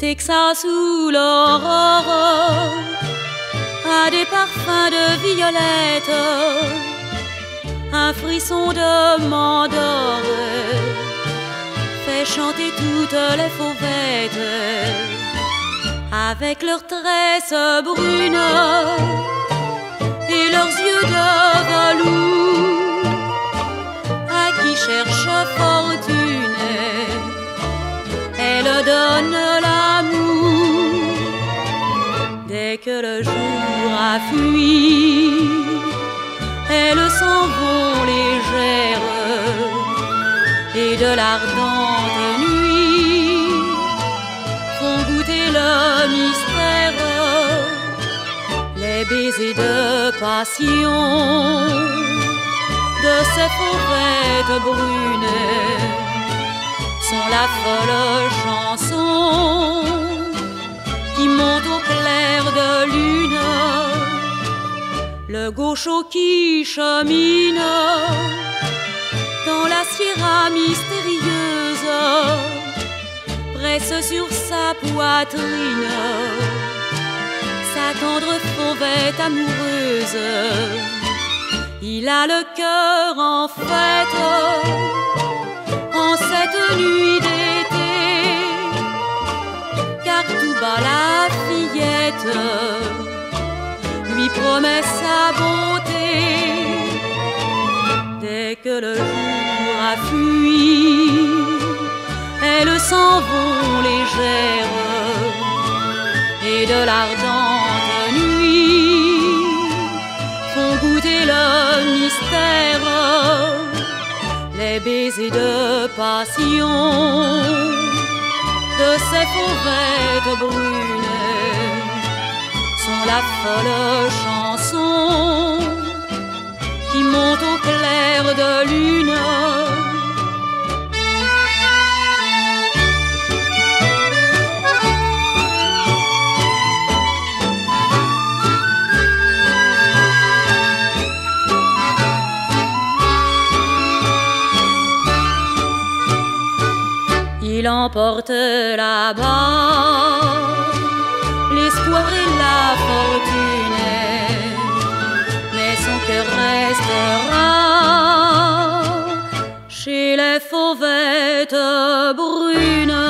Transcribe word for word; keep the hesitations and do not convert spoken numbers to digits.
Texas où l'aurore a des parfums de violette, un frisson de mandore fait chanter toutes les fauvettes avec leurs tresses brunes et leurs yeux de velours. À qui cherche fortune, elle donne l'amour. Dès que le jour a fui, elles s'en vont légères, et de l'ardente nuit font goûter le mystère, les baisers de passion de ces fauvettes brunes sont la folle chanson qui monte au clair de lune. Le gaucho qui chemine dans la sierra mystérieuse presse sur sa poitrine sa tendre fauvette amoureuse. Il a le cœur en fête en cette nuit d'été, car tout bas la fillette lui promet sa bonté. Dès que le jour a fui, elles s'en vont légères, et de l'ardente nuit font goûter le mystère, les baisers de passion de ces fauvettes brunes sont la folle chanson qui monte au clair de lune. Il emporte là-bas l'espoir et la fortune, mais son cœur restera chez les fauvettes brunes.